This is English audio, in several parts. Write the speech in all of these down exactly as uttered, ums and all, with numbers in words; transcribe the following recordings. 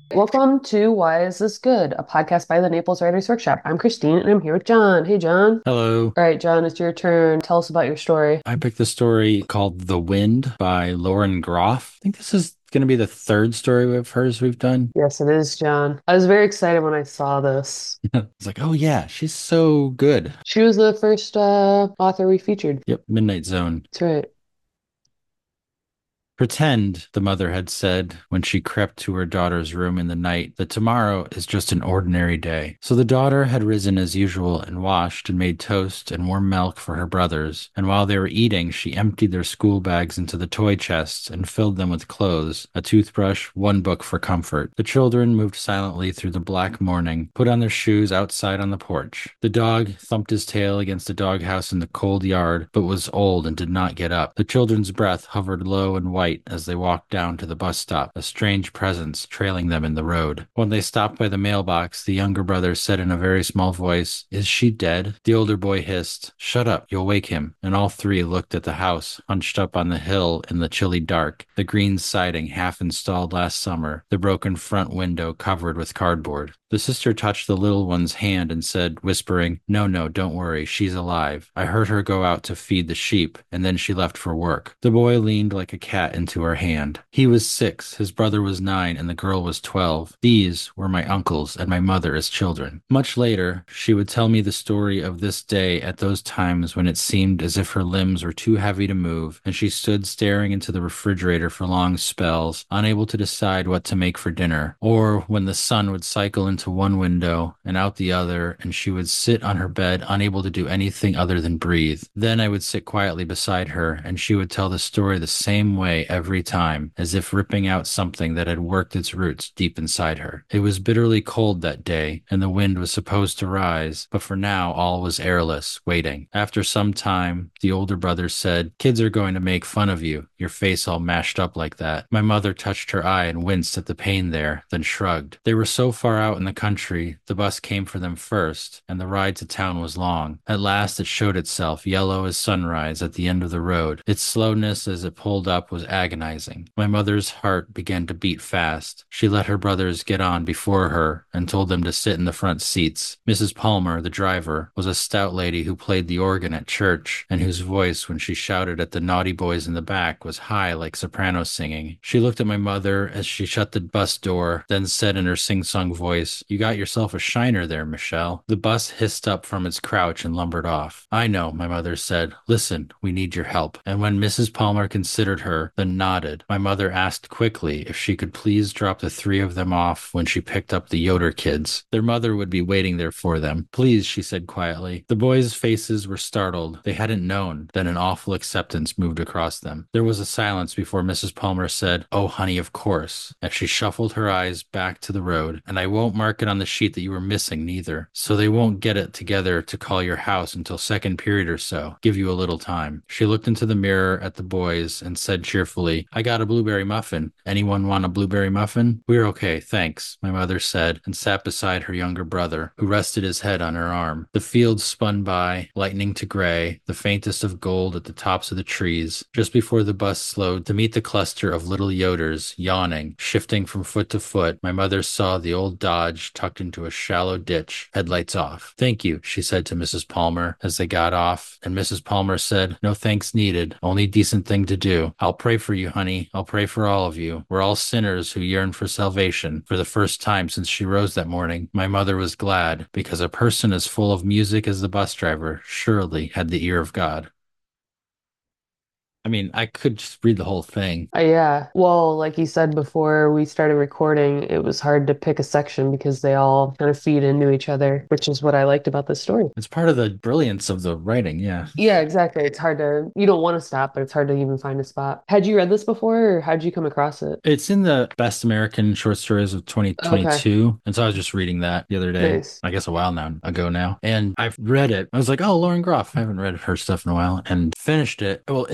Welcome to Why Is This Good? A podcast by the Naples Writers Workshop. I'm Christine and I'm here with John. Hey, John. Hello. All right, John, it's your turn. Tell us about your story. I picked the story called The Wind by Lauren Groff. I think this is going to be the third story of hers we've done. Yes, it is, John. I was very excited when I saw this. It's like, oh yeah, she's so good. She was the first uh, author we featured. Yep, Midnight Zone. That's right. Pretend, the mother had said when she crept to her daughter's room in the night, that tomorrow is just an ordinary day. So the daughter had risen as usual and washed and made toast and warm milk for her brothers. And while they were eating, she emptied their school bags into the toy chests and filled them with clothes, a toothbrush, one book for comfort. The children moved silently through the black morning, put on their shoes outside on the porch. The dog thumped his tail against the doghouse in the cold yard, but was old and did not get up. The children's breath hovered low and white as they walked down to the bus stop, a strange presence trailing them in the road. When they stopped by the mailbox, the younger brother said in a very small voice, "Is she dead?" The older boy hissed, "Shut up, you'll wake him." And all three looked at the house, hunched up on the hill in the chilly dark, the green siding half installed last summer, the broken front window covered with cardboard. The sister touched the little one's hand and said, whispering, "No, no, don't worry, she's alive. I heard her go out to feed the sheep, and then she left for work." The boy leaned like a cat into her hand. He was six, his brother was nine, and the girl was twelve. These were my uncles and my mother as children. Much later, she would tell me the story of this day at those times when it seemed as if her limbs were too heavy to move, and she stood staring into the refrigerator for long spells, unable to decide what to make for dinner, or when the sun would cycle into one window and out the other, and she would sit on her bed, unable to do anything other than breathe. Then I would sit quietly beside her, and she would tell the story the same way every time, as if ripping out something that had worked its roots deep inside her. It was bitterly cold that day, and the wind was supposed to rise, but for now all was airless, waiting. After some time, the older brother said, "Kids are going to make fun of you, your face all mashed up like that." My mother touched her eye and winced at the pain there, then shrugged. They were so far out in the country, the bus came for them first, and the ride to town was long. At last it showed itself, yellow as sunrise, at the end of the road. Its slowness as it pulled up was agonizing. My mother's heart began to beat fast. She let her brothers get on before her and told them to sit in the front seats. Missus Palmer, the driver, was a stout lady who played the organ at church and whose voice, when she shouted at the naughty boys in the back, was high like soprano singing. She looked at my mother as she shut the bus door, then said in her sing-song voice, "You got yourself a shiner there, Michelle." The bus hissed up from its crouch and lumbered off. "I know," my mother said. "Listen, we need your help." And when Missus Palmer considered her, then nodded, my mother asked quickly if she could please drop the three of them off when she picked up the Yoder kids. Their mother would be waiting there for them. "Please," she said quietly. The boys' faces were startled. They hadn't known. Then an awful acceptance moved across them. There was a silence before Missus Palmer said, "Oh, honey, of course," as she shuffled her eyes back to the road. "And I won't mark it on the sheet that you were missing, neither. So they won't get it together to call your house until second period or so. Give you a little time." She looked into the mirror at the boys and said cheerfully, "I got a blueberry muffin. Anyone want a blueberry muffin?" "We're okay, thanks," my mother said, and sat beside her younger brother, who rested his head on her arm. The fields spun by, lightening to gray, the faintest of gold at the tops of the trees. Just before the bus slowed to meet the cluster of little Yoders, yawning, shifting from foot to foot, my mother saw the old Dodge tucked into a shallow ditch, headlights off. "Thank you," she said to Missus Palmer as they got off, and Missus Palmer said, "No thanks needed, only decent thing to do. I'll pray for you, honey. I'll pray for all of you. We're all sinners who yearn for salvation." For the first time since she rose that morning, my mother was glad, because a person as full of music as the bus driver surely had the ear of God. I mean, I could just read the whole thing. Uh, yeah. Well, like you said before we started recording, it was hard to pick a section because they all kind of feed into each other, which is what I liked about this story. It's part of the brilliance of the writing, yeah. Yeah, exactly. It's hard to, you don't want to stop, but it's hard to even find a spot. Had you read this before, or how'd you come across it? It's in the Best American Short Stories of Okay, twenty twenty-two. And so I was just reading that the other day, nice. I guess a while now ago now. And I've read it. I was like, oh, Lauren Groff. I haven't read her stuff in a while and finished it. Well, in the middle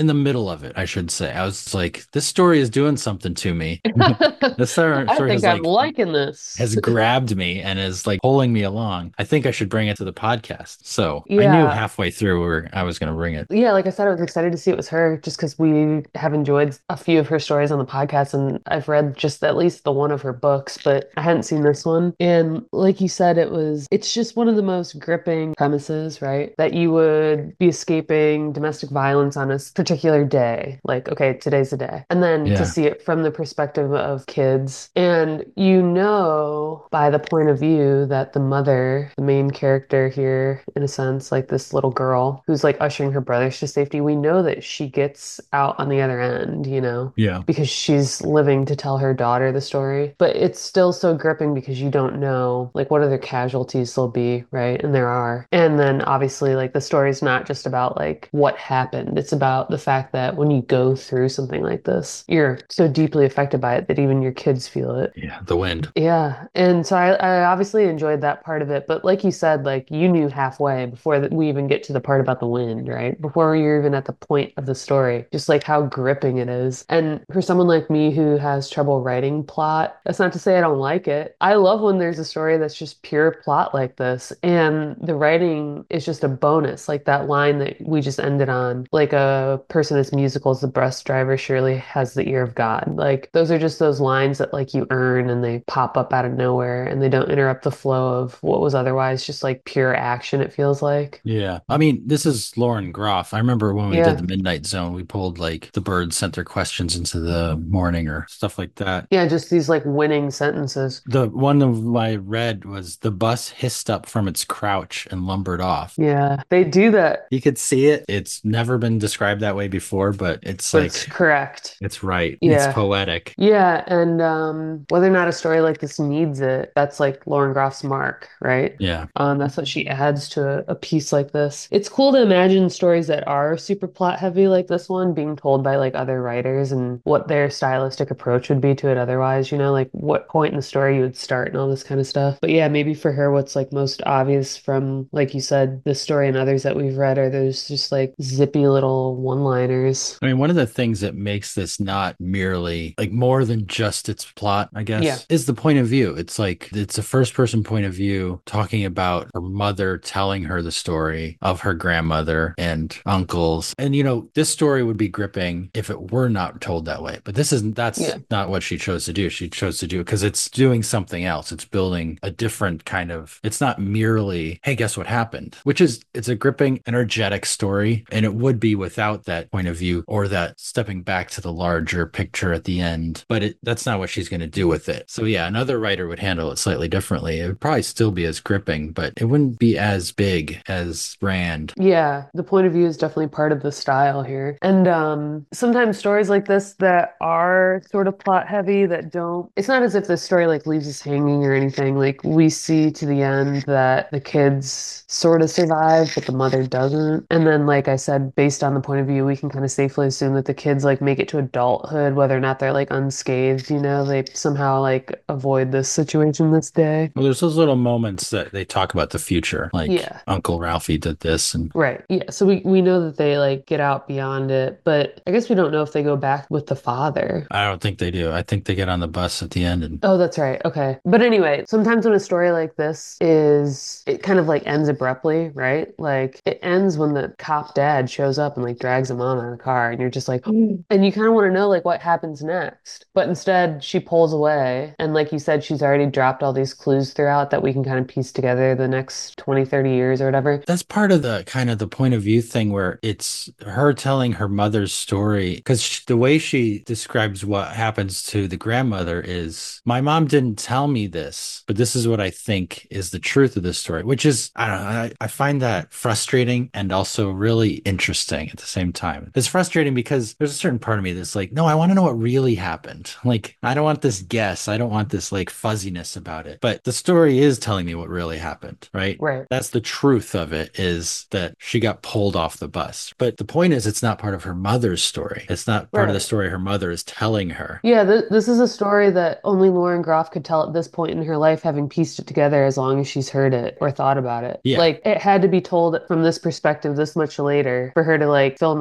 middle of it, I should say. I was like, this story is doing something to me. This story I story think has I'm like liking this. has grabbed me and is like pulling me along. I think I should bring it to the podcast. So I knew Yeah. halfway through where I was going to bring it. Yeah, like I said, I was excited to see it was her just because we have enjoyed a few of her stories on the podcast, and I've read just at least the one of her books, but I hadn't seen this one. And like you said, it was, it's just one of the most gripping premises, right? That you would be escaping domestic violence on a s- particular day. Like, okay, today's the day. And then to Yeah. see it from the perspective of kids. And you know, by the point of view that the mother, the main character here, in a sense, like this little girl who's like ushering her brothers to safety, we know that she gets out on the other end, you know, Yeah. because she's living to tell her daughter the story. But it's still so gripping because you don't know, like, what other casualties there'll be, right? And there are. And then obviously, like, the story's not just about like what happened, it's about the fact that when you go through something like this, you're so deeply affected by it that even your kids feel it. Yeah. The wind. Yeah. And so I, I obviously enjoyed that part of it. But like you said, like you knew halfway before that we even get to the part about the wind, right? Before you're even at the point of the story, just like how gripping it is. And for someone like me who has trouble writing plot, that's not to say I don't like it. I love when there's a story that's just pure plot like this. And the writing is just a bonus, like that line that we just ended on, like a person as musical as the bus driver surely has the ear of God. Like those are just those lines that like you earn and they pop up out of nowhere and they don't interrupt the flow of what was otherwise just like pure action, it feels like. Yeah. I mean, this is Lauren Groff. I remember when we did Yeah. the Midnight Zone, we pulled like the birds sent their questions into the morning or stuff like that. Yeah, just these like winning sentences. The one of I read was the bus hissed up from its crouch and lumbered off. Yeah, they do that, You could see it. It's never been described that way before, but it's but it's like, correct. it's right. It's Yeah. poetic. Yeah, and um, whether or not a story like this needs it, that's like Lauren Groff's mark, right? Yeah. Um, that's what she adds to a, a piece like this. It's cool to imagine stories that are super plot heavy like this one being told by like other writers and what their stylistic approach would be to it otherwise, you know, like what point in the story you would start and all this kind of stuff. But yeah, maybe for her, what's like most obvious from, like you said, this story and others that we've read are those just like zippy little one-liners. I mean, one of the things that makes this not merely like more than just its plot, I Yeah. guess, is the point of view. It's like it's a first person point of view talking about her mother telling her the story of her grandmother and uncles. And you know, this story would be gripping if it were not told that way. But this isn't that's Yeah. not what she chose to do. She chose to do it because it's doing something else. It's building a different kind of it's not merely, hey, guess what happened? Which is it's a gripping, energetic story. And it would be without that point of view or that stepping back to the larger picture at the end. But it, that's not what she's going to do with it. So yeah, another writer would handle it slightly differently. It would probably still be as gripping, but it wouldn't be as big as Rand. Yeah, the point of view is definitely part of the style here. And um sometimes stories like this that are sort of plot heavy that don't it's not as if the story like leaves us hanging or anything. Like we see to the end that the kids sort of survive, but the mother doesn't. And then like I said, based on the point of view, we can kind of safely assume that the kids like make it to adulthood, whether or not they're like unscathed, you know, they somehow like avoid this situation this day. Well, there's those little moments that they talk about the future, like Yeah. Uncle Ralphie did this and Right. Yeah. So we, we know that they like get out beyond it, but I guess we don't know if they go back with the father. I don't think they do. I think they get on the bus at the end and Oh, that's right. Okay. But anyway, sometimes when a story like this is, it kind of like ends abruptly, right? Like it ends when the cop dad shows up and like drags him on in a car and you're just like, and you kind of want to know like what happens next. But instead she pulls away. And like you said, she's already dropped all these clues throughout that we can kind of piece together the next twenty, thirty years or whatever. that's part of the kind of the point of view thing where it's her telling her mother's story because the way she describes what happens to the grandmother is my mom didn't tell me this, but this is what I think is the truth of this story, which is I don't know. I, I find that frustrating and also really interesting at the same time. It's frustrating because there's a certain part of me that's like, no, I want to know what really happened. Like, I don't want this guess. I don't want this like fuzziness about it. But the story is telling me what really happened, right? Right. That's the truth of it is that she got pulled off the bus. But the point is, it's not part of her mother's story. It's not part of the Right. story her mother is telling her. Yeah, th this is a story that only Lauren Groff could tell at this point in her life, having pieced it together as long as she's heard it or thought about it. Yeah. Like, it had to be told from this perspective this much later for her to, like, fill in the gaps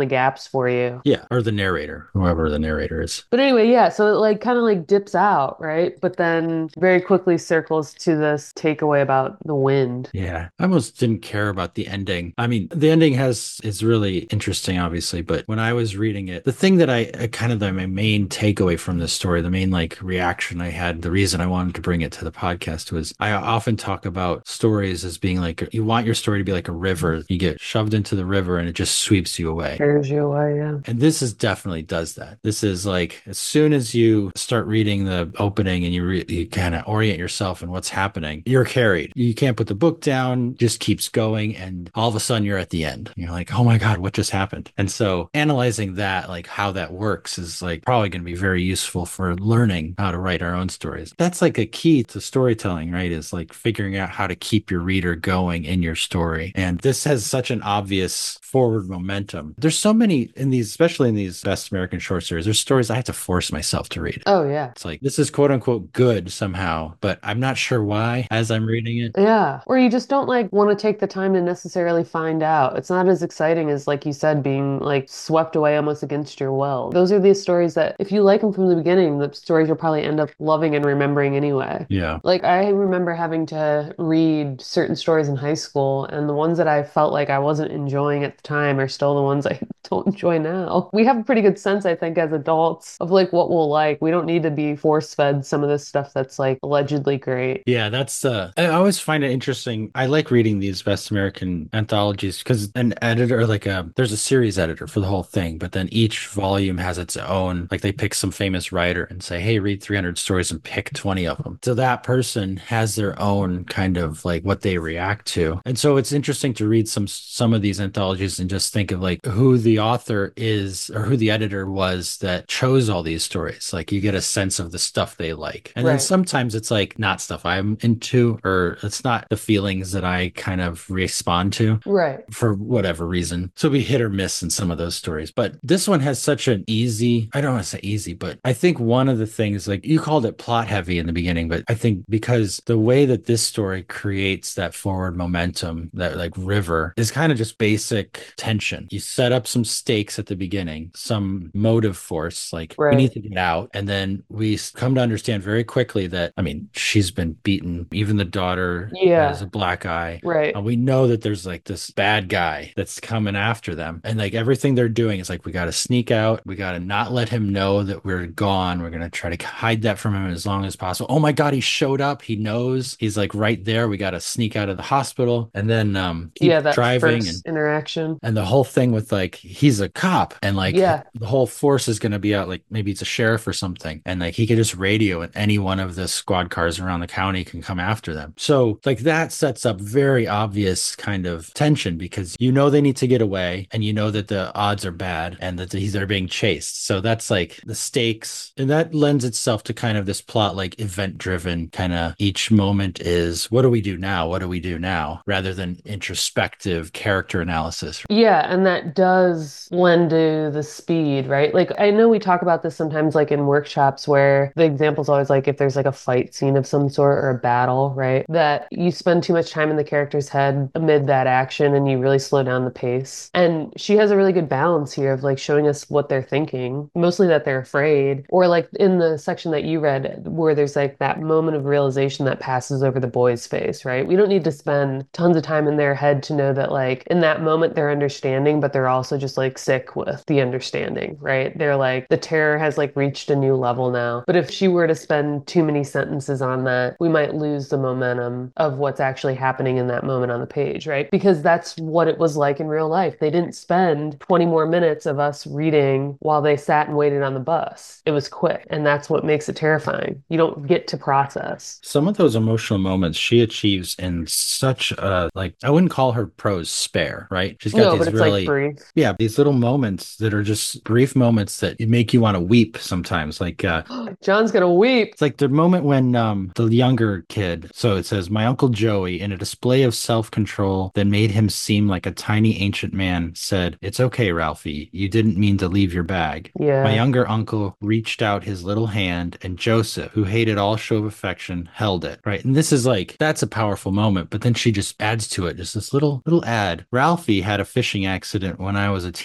steps for you. Yeah, or the narrator, whoever the narrator is. But anyway, yeah, so it like kind of like dips out, right? But then very quickly circles to this takeaway about the wind. Yeah, I almost didn't care about the ending. I mean, the ending has is really interesting, obviously, but when I was reading it, the thing that I, I kind of the my main takeaway from this story, the main like reaction I had, the reason I wanted to bring it to the podcast was I often talk about stories as being like you want your story to be like a river. You get shoved into the river and it just sweeps you away. Carries you away, yeah. And this is definitely does that. This is like as soon as you start reading the opening and you re- you kind of orient yourself in what's happening, you're carried. You can't put the book down, just keeps going, and all of a sudden you're at the end. You're like, oh my God, what just happened? And so analyzing that, like how that works, is like probably going to be very useful for learning how to write our own stories. That's like a key to storytelling, right? Is like figuring out how to keep your reader going in your story. And this has such an obvious forward momentum. There's so many in these, especially in these best American short stories, there's stories I have to force myself to read. Oh, yeah. It's like, this is quote unquote good somehow, but I'm not sure why as I'm reading it. Yeah. Or you just don't like want to take the time to necessarily find out. It's not as exciting as, like you said, being like swept away almost against your will. Those are the stories that if you like them from the beginning, the stories you'll probably end up loving and remembering anyway. Yeah. Like I remember having to read certain stories in high school, and the ones that I felt like I wasn't enjoying at the time are still the ones I don't enjoy now. We have a pretty good sense, I think, as adults of like what we'll like. We don't need to be force fed some of this stuff that's like allegedly great. Yeah, that's uh I always find it interesting. I like reading these best American anthologies because an editor, like a there's a series editor for the whole thing, but then each volume has its own, like they pick some famous writer and say, hey, read three hundred stories and pick twenty of them. So that person has their own kind of like what they react to. And so it's interesting to read some some of these anthologies and just think of like who the author is or who the editor was that chose all these stories. Like you get a sense of the stuff they like. And then Right. sometimes it's like not stuff I'm into, or it's not the feelings that I kind of respond to Right. for whatever reason. So we hit or miss in some of those stories. But this one has such an easy, I don't want to say easy, but I think one of the things, like you called it plot heavy in the beginning, but I think because the way that this story creates that forward momentum, that like river, is kind of just basic tension. You set up some stakes at the beginning, some motive force, like we Right. need to get out. And then we s- come to understand very quickly that, I mean, she's been beaten. Even the daughter Yeah. has a black eye. Right. And we know that there's like this bad guy that's coming after them. And like everything they're doing is like, we got to sneak out. We got to not let him know that we're gone. We're going to try to hide that from him as long as possible. Oh my God, he showed up. He knows he's like right there. We got to sneak out of the hospital and then um, keep Yeah, that driving. And, first interaction. and the whole thing with like, he's a cop and like Yeah. the whole force is going to be out. Like maybe it's a sheriff or something. And like he could just radio and any one of the squad cars around the county can come after them. So like that sets up very obvious kind of tension because you know they need to get away and you know that the odds are bad and that he's they're being chased. So that's like the stakes. And that lends itself to kind of this plot like event driven kind of each moment is what do we do now? What do we do now? Rather than introspective character analysis. Yeah, and that does lend to the speed, right? Like I know we talk about this sometimes like in workshops where the example's always like if there's like a fight scene of some sort or a battle, right? That you spend too much time in the character's head amid that action and you really slow down the pace. And she has a really good balance here of like showing us what they're thinking, mostly that they're afraid, or like in the section that you read where there's like that moment of realization that passes over the boy's face, right? We don't need to spend tons of time in their head to know that like in that moment they're understanding, but they're also just like sick with the understanding, right? They're like the terror has like reached a new level now. But if she were to spend too many sentences on that, we might lose the momentum of what's actually happening in that moment on the page, right? Because that's what it was like in real life. They didn't spend twenty more minutes of us reading while they sat and waited on the bus. It was quick, and that's what makes it terrifying. You don't get to process. Some of those emotional moments she achieves in such a, like, I wouldn't call her prose spare, right? She's got No, these but it's really, like brief. yeah, these little moments that are just brief moments that make you want to weep sometimes. Like, uh, John's gonna weep. it's like the moment when um, the younger kid, so it says, my Uncle Joey, in a display of self-control that made him seem like a tiny ancient man, said, it's okay, Ralphie. You didn't mean to leave your bag. Yeah. My younger uncle reached out his little hand, and Joseph, who hated all show of affection, held it, right? And this is like, that's a powerful moment, but then she just adds to it, just this little, little ad. Ralphie had a fishing accident when I was a teenager.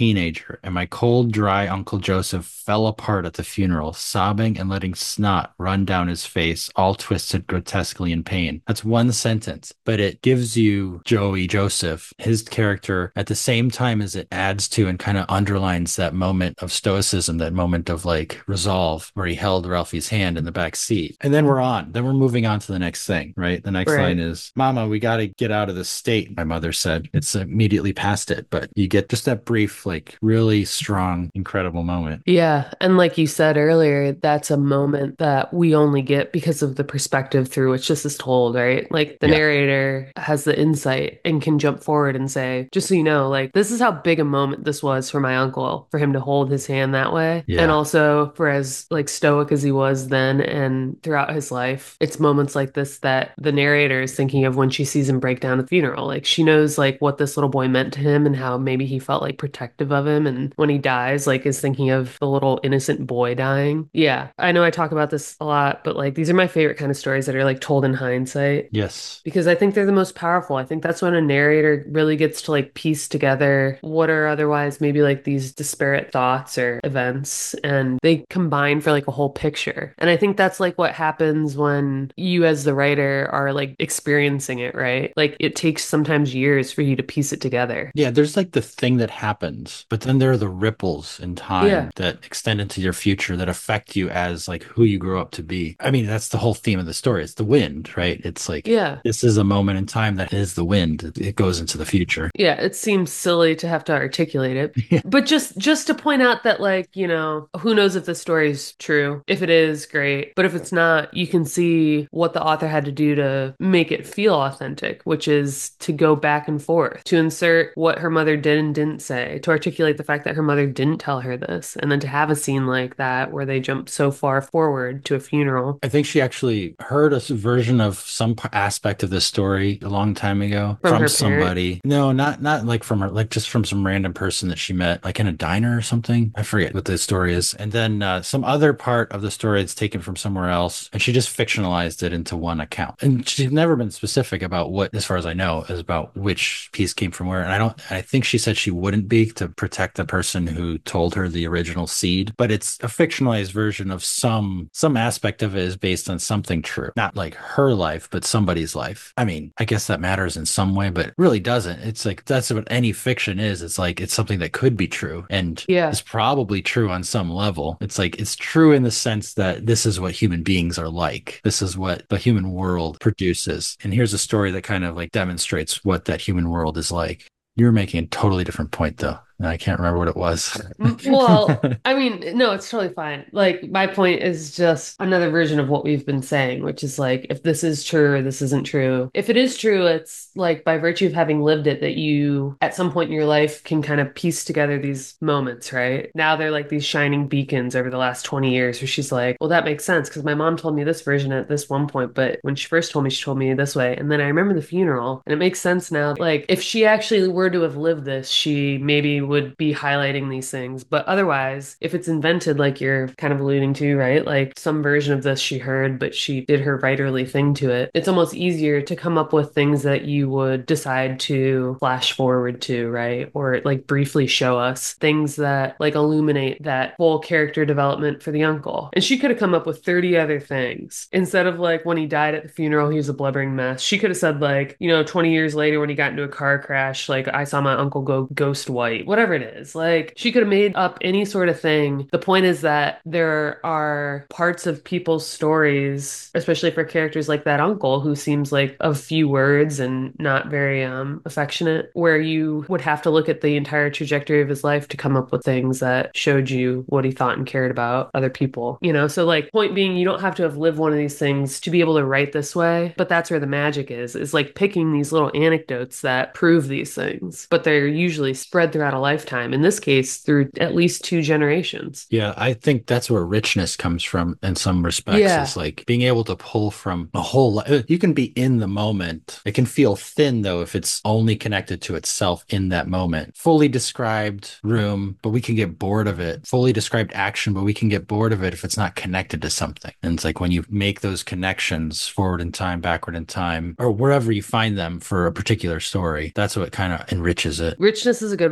teenager, and my cold, dry Uncle Joseph fell apart at the funeral, sobbing and letting snot run down his face, all twisted grotesquely in pain. That's one sentence, but it gives you Joey Joseph, his character, at the same time as it adds to and kind of underlines that moment of stoicism, that moment of like resolve where he held Ralphie's hand in the back seat. And then we're on. Then we're moving on to the next thing, right? The next Right. line is, Mama, we got to get out of this state, my mother said. It's immediately past it, but you get just that brief, like really strong, incredible moment. Yeah. And like you said earlier, that's a moment that we only get because of the perspective through which this is told, right? Like the Yeah. narrator has the insight and can jump forward and say, just so you know, like this is how big a moment this was for my uncle, for him to hold his hand that way. And Yeah. also for as like stoic as he was then and throughout his life, it's moments like this that the narrator is thinking of when she sees him break down at the funeral. Like she knows like what this little boy meant to him and how maybe he felt like protective of him. And when he dies, like is thinking of the little innocent boy dying. Yeah. I know I talk about this a lot, but like these are my favorite kind of stories that are like told in hindsight Yes. because I think they're the most powerful. I think that's when a narrator really gets to like piece together what are otherwise maybe like these disparate thoughts or events and they combine for like a whole picture. And I think that's like what happens when you as the writer are like experiencing it, right? Like it takes sometimes years for you to piece it together. Yeah, there's like the thing that happens, but then there are the ripples in Yeah. time that extend into your future that affect you as like who you grow up to be. I mean, that's the whole theme of the story. It's the wind, right? It's like Yeah. this is a moment in time that is the wind. It it goes into the future. Yeah, it seems silly to have to articulate it. Yeah. But just just to point out that like, you know, who knows if the story's true. If it is, great. But if it's not, you can see what the author had to do to make it feel authentic, which is to go back and forth, to insert what her mother did and didn't say, to articulate the fact that her mother didn't tell her this, and then to have a scene like that where they jump so far forward to a funeral I think she actually heard a s- version of some p- aspect of this story a long time ago from from her parent. somebody. No, not not like from her, like just from some random person that she met, like in a diner or something. I forget what the story is. And then uh, some other part of the story is taken from somewhere else, and she just fictionalized it into one account. And she's never been specific about what, as far as I know, is about which piece came from where. And I don't. I think she said she wouldn't be to protect the person who told her the original seed, but it's a fictionalized version of some some aspect of it is based on something true, not like her life, but somebody's life. I mean, I guess that matters in some way, but it really doesn't. It's like that's what any fiction is. It's like it's something that could be true and Yeah. is probably true on some level. It's like it's true in the sense that this is what human beings are like. This is what the human world produces. And here's a story that kind of like demonstrates what that human world is like. You're making a totally different point though. And I can't remember what it was. Mm, Well, I mean, no, it's totally fine. Like, my point is just another version of what we've been saying, which is like, if this is true or this isn't true. If it is true, it's like by virtue of having lived it that you, at some point in your life, can kind of piece together these moments, right? Now they're like these shining beacons over the last twenty years where she's like, well, that makes sense because my mom told me this version at this one point, but when she first told me, she told me this way. And then I remember the funeral and it makes sense now. Like, if she actually were to have lived this, she maybe would be highlighting these things. But otherwise, if it's invented, like you're kind of alluding to, right? Like some version of this she heard, but she did her writerly thing to it. It's almost easier to come up with things that you would decide to flash forward to, right? Or like briefly show us things that like illuminate that whole character development for the uncle. And she could have come up with thirty other things. Instead of like when he died at the funeral, he was a blubbering mess. She could have said like, you know, twenty years later when he got into a car crash, like I saw my uncle go ghost white, whatever it is. Like she could have made up any sort of thing. The point is that there are parts of people's stories, especially for characters like that uncle who seems like a few words and not very um affectionate, where you would have to look at the entire trajectory of his life to come up with things that showed you what he thought and cared about other people. You know, so like point being, you don't have to have lived one of these things to be able to write this way, but that's where the magic is, is like picking these little anecdotes that prove these things, but they're usually spread throughout a lifetime. In this case, through at least two generations. Yeah, I think that's where richness comes from in some respects, Yeah. is like being able to pull from a whole li- you can be in the moment. It can feel thin though if it's only connected to itself in that moment. Fully described room, but we can get bored of it. Fully described action, but we can get bored of it if it's not connected to something. And it's like when you make those connections forward in time, backward in time, or wherever you find them for a particular story, that's what kind of enriches it. Richness is a good word for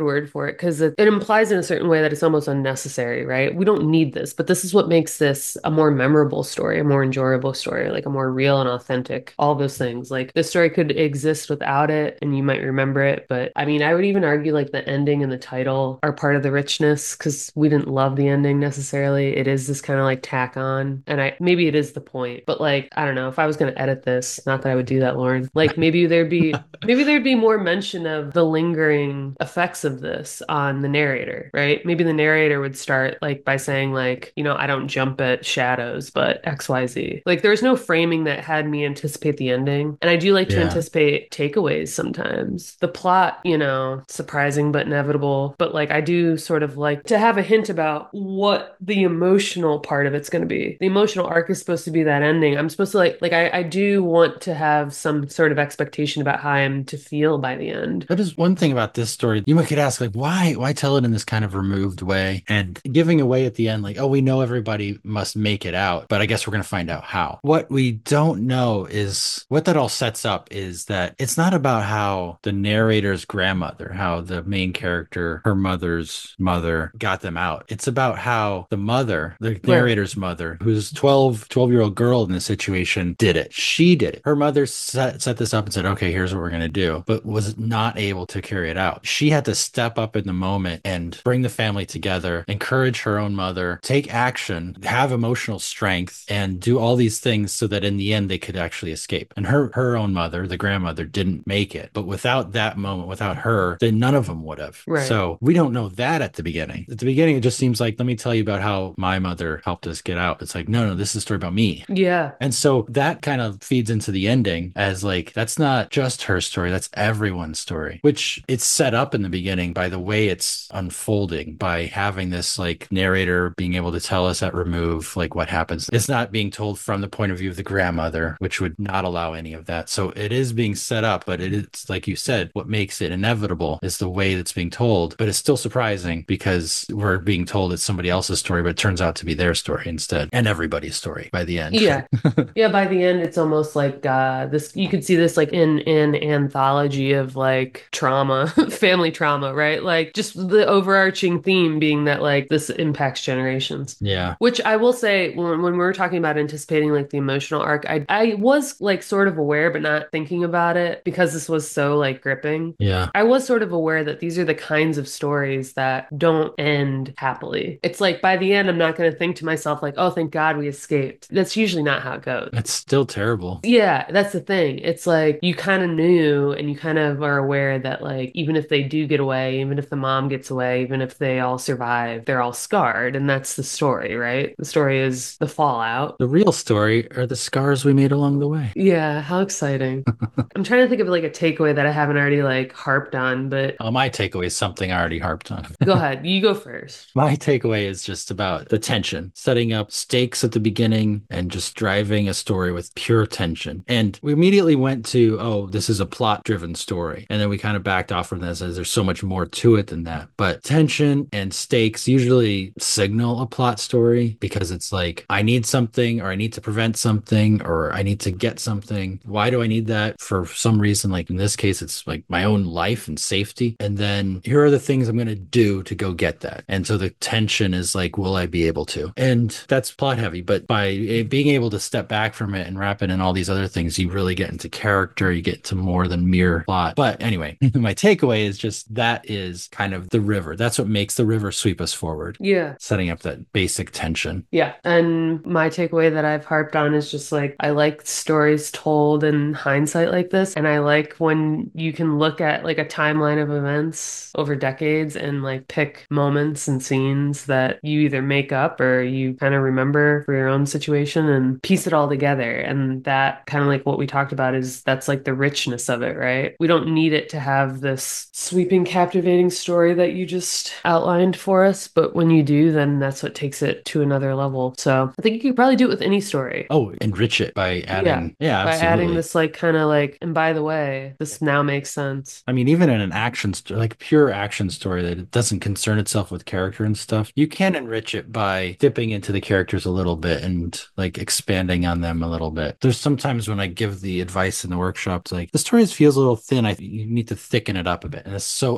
for it because it, it implies in a certain way that it's almost unnecessary, right? We don't need this, but this is what makes this a more memorable story, a more enjoyable story, like a more real and authentic, all those things. Like this story could exist without it and you might remember it. But I mean, I would even argue like the ending and the title are part of the richness because we didn't love the ending necessarily. It is this kind of like tack on. And I maybe it is the point, but like, I don't know if I was going to edit this, not that I would do that, Lauren, like maybe there'd be maybe there'd be more mention of the lingering effects of this on the narrator, right? Maybe the narrator would start like by saying like, you know, I don't jump at shadows, but X Y Z. Like there's no framing that had me anticipate the ending. And I do like to Yeah. anticipate takeaways sometimes. The plot, you know, surprising but inevitable, but like I do sort of like to have a hint about what the emotional part of it's going to be. The emotional arc is supposed to be that ending. I'm supposed to like like I, I do want to have some sort of expectation about how I'm to feel by the end. That is one thing about this story. You could ask, like, why, why tell it in this kind of removed way and giving away at the end, like, oh, we know everybody must make it out, but I guess we're going to find out how. What we don't know is what that all sets up is that it's not about how the narrator's grandmother, how the main character, her mother's mother got them out. It's about how the mother, the Right. narrator's mother, who's twelve, twelve year old girl in this situation, did it. She did it. Her mother set, set this up and said, okay, here's what we're going to do, but was not able to carry it out. She had to step up in the moment and bring the family together, encourage her own mother, take action, have emotional strength, and do all these things so that in the end they could actually escape. And her her own mother, the grandmother, didn't make it. But without that moment, without her, then none of them would have. Right. So we don't know that at the beginning. At the beginning, it just seems like, let me tell you about how my mother helped us get out. It's like, no, no, this is a story about me. Yeah. And so that kind of feeds into the ending as like, that's not just her story, that's everyone's story, which it's set up in the beginning by the way it's unfolding, by having this like narrator being able to tell us at remove, like what happens. It's not being told from the point of view of the grandmother, which would not allow any of that. So it is being set up, but it is, like you said, what makes it inevitable is the way that's being told, but it's still surprising because we're being told it's somebody else's story, but it turns out to be their story instead and everybody's story by the end. Yeah. Yeah, by the end it's almost like uh this you could see this like in an anthology of like trauma, family trauma, right? Like just the overarching theme being that like this impacts generations. Yeah. Which I will say when, when we were talking about anticipating like the emotional arc, I I was like sort of aware but not thinking about it because this was so like gripping. Yeah. I was sort of aware that these are the kinds of stories that don't end happily. It's like by the end I'm not going to think to myself like, "Oh, thank God we escaped." That's usually not how it goes. It's still terrible. Yeah, that's the thing. It's like you kind of knew and you kind of are aware that like even if they do get away, even if the mom gets away, even if they all survive, they're all scarred and that's the story, right? The story is the fallout. The real story are the scars we made along the way. Yeah, how exciting. I'm trying to think of like a takeaway that I haven't already like harped on, but Oh, my takeaway is something I already harped on. go ahead. You go first. My takeaway is just about the tension, setting up stakes at the beginning and just driving a story with pure tension. And we immediately went to, oh, this is a plot driven story. And then we kind of backed off from this as there's so much more to it than that. But tension and stakes usually signal a plot story because it's like, I need something or I need to prevent something or I need to get something. Why do I need that? For some reason, like in this case, it's like my own life and safety. And then here are the things I'm going to do to go get that. And so the tension is like, will I be able to? And that's plot heavy. But by being able to step back from it and wrap it in all these other things, you really get into character, you get to more than mere plot. But anyway, my takeaway is just that is kind of the river. That's what makes the river sweep us forward. Yeah. Setting up that basic tension. Yeah. And my takeaway that I've harped on is just like, I like stories told in hindsight like this. And I like when you can look at like a timeline of events over decades and like pick moments and scenes that you either make up or you kind of remember for your own situation and piece it all together. And that kind of like what we talked about is that's like the richness of it, right? We don't need it to have this sweeping, captivating story that you just outlined for us. But when you do, then that's what takes it to another level. So I think you could probably do it with any story. Oh, enrich it by adding, yeah, yeah by absolutely. adding this like kind of like, and by the way, this now makes sense. I mean, even in an action story, like pure action story that it doesn't concern itself with character and stuff, you can enrich it by dipping into the characters a little bit and like expanding on them a little bit. There's sometimes when I give the advice in the workshops, like the story feels a little thin. I you need to thicken it up a bit, and it's so abstract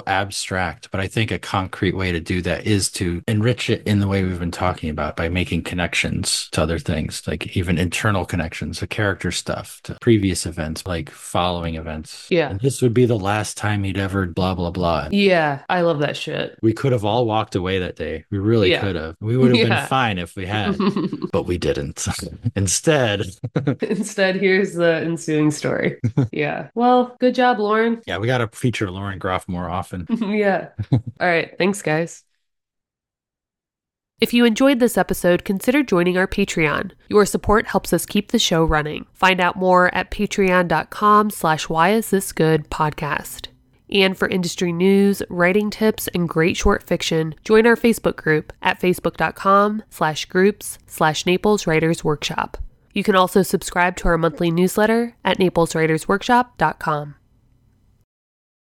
abstract, but I think a concrete way to do that is to enrich it in the way we've been talking about by making connections to other things, like even internal connections to character stuff, to previous events, like following events. Yeah. And this would be the last time he'd ever blah, blah, blah. Yeah, I love that shit. We could have all walked away that day. We really Yeah. could have. We would have Yeah. been fine if we had, but we didn't. Instead, Instead, here's the ensuing story. Yeah. Well, good job, Lauren. yeah, we got to feature Lauren Groff more often. Yeah. All right. Thanks, guys. If you enjoyed this episode, consider joining our Patreon. Your support helps us keep the show running. Find out more at patreon.com slash why is this good podcast. And for industry news, writing tips, and great short fiction, join our Facebook group at facebook.com slash groups slash Naples Writers Workshop. You can also subscribe to our monthly newsletter at naples writers workshop dot com.